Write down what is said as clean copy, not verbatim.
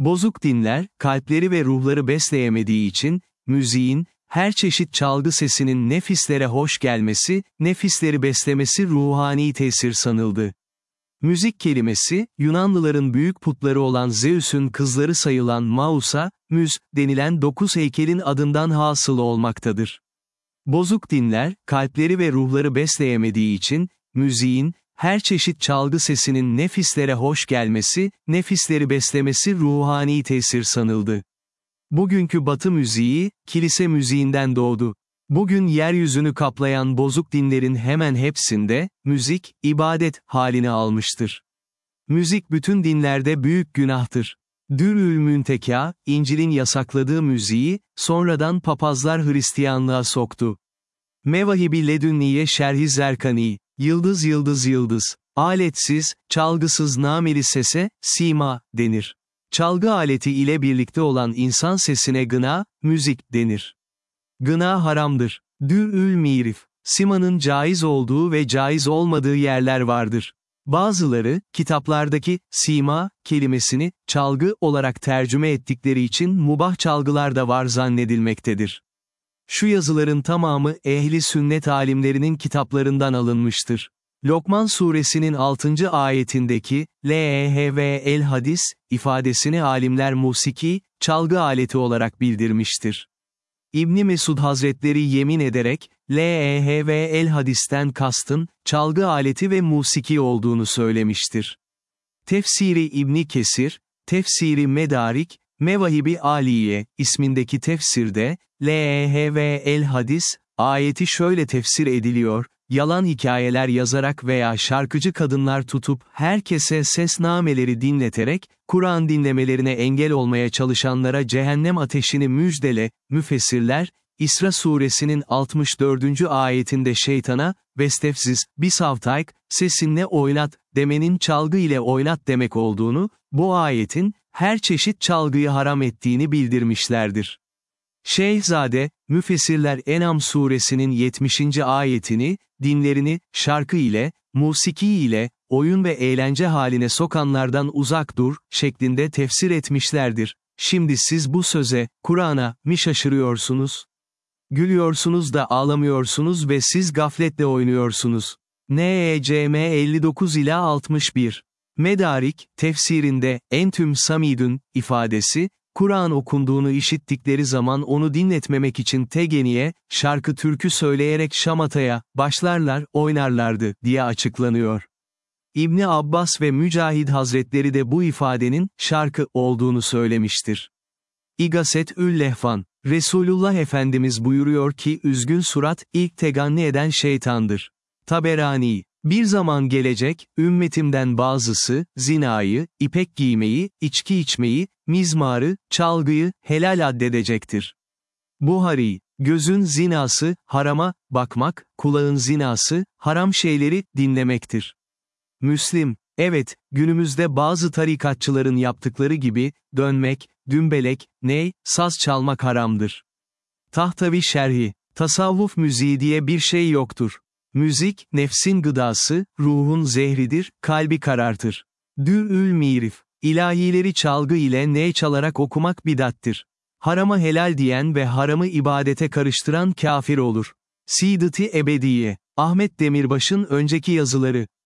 Bozuk dinler, kalpleri ve ruhları besleyemediği için, müziğin, her çeşit çalgı sesinin nefislere hoş gelmesi, nefisleri beslemesi ruhani tesir sanıldı. Müzik kelimesi, Yunanlıların büyük putları olan Zeus'un kızları sayılan Maus'a, müz, denilen 9 heykelin adından hasıl olmaktadır. Bozuk dinler, kalpleri ve ruhları besleyemediği için, müziğin, her çeşit çalgı sesinin nefislere hoş gelmesi, nefisleri beslemesi ruhani tesir sanıldı. Bugünkü Batı müziği, kilise müziğinden doğdu. Bugün yeryüzünü kaplayan bozuk dinlerin hemen hepsinde, müzik, ibadet halini almıştır. Müzik bütün dinlerde büyük günahtır. Dürül Müntekâ, İncil'in yasakladığı müziği, sonradan papazlar Hristiyanlığa soktu. Mevahibi Ledünniye Şerhi Zerkani, yıldız yıldız yıldız, aletsiz, çalgısız nameli sese, sima, denir. Çalgı aleti ile birlikte olan insan sesine gına, müzik, denir. Gına haramdır. Dürül mirif, simanın caiz olduğu ve caiz olmadığı yerler vardır. Bazıları, kitaplardaki, sima, kelimesini, çalgı olarak tercüme ettikleri için mubah çalgılar da var zannedilmektedir. Şu yazıların tamamı ehli sünnet alimlerinin kitaplarından alınmıştır. Lokman suresinin 6. ayetindeki, lehv hadis, ifadesini alimler musiki, çalgı aleti olarak bildirmiştir. İbni Mesud Hazretleri yemin ederek, lehv hadisten kastın, çalgı aleti ve musiki olduğunu söylemiştir. Tefsiri İbni Kesir, Tefsiri Medarik, Mevahibi Aliye, ismindeki tefsirde, lehv hadis, ayeti şöyle tefsir ediliyor, yalan hikayeler yazarak veya şarkıcı kadınlar tutup herkese sesnameleri dinleterek, Kur'an dinlemelerine engel olmaya çalışanlara cehennem ateşini müjdele, müfessirler, İsra suresinin 64. ayetinde şeytana, vestefsiz, bisavtayk, sesinle oynat, demenin çalgı ile oynat demek olduğunu, bu ayetin, her çeşit çalgıyı haram ettiğini bildirmişlerdir. Şeyhzade, müfessirler En'am suresinin 70. ayetini, dinlerini, şarkı ile, musiki ile, oyun ve eğlence haline sokanlardan uzak dur, şeklinde tefsir etmişlerdir. Şimdi siz bu söze, Kur'an'a, mi şaşırıyorsunuz? Gülüyorsunuz da ağlamıyorsunuz ve siz gafletle oynuyorsunuz. Necm 59 ila 61. Medarik, tefsirinde, entüm samidün, ifadesi, Kur'an okunduğunu işittikleri zaman onu dinletmemek için tegeniye, şarkı türkü söyleyerek şamataya, başlarlar, oynarlardı, diye açıklanıyor. İbni Abbas ve Mücahid Hazretleri de bu ifadenin, şarkı, olduğunu söylemiştir. İgaset-ül Lehfan, Resulullah Efendimiz buyuruyor ki üzgün surat, ilk teganni eden şeytandır. Taberani, bir zaman gelecek, ümmetimden bazısı, zinayı, ipek giymeyi, içki içmeyi, mizmarı, çalgıyı, helal addedecektir. Buhari, gözün zinası, harama, bakmak, kulağın zinası, haram şeyleri, dinlemektir. Müslim, evet, günümüzde bazı tarikatçıların yaptıkları gibi, dönmek, dümbelek, ney, saz çalmak haramdır. Tahtavi Şerhi, tasavvuf müziği diye bir şey yoktur. Müzik, nefsin gıdası, ruhun zehridir, kalbi karartır. Dürül mirif, ilahileri çalgı ile ney çalarak okumak bidattir. Harama helal diyen ve haramı ibadete karıştıran kafir olur. Sidet-i Ebediye, Ahmet Demirbaş'ın önceki yazıları.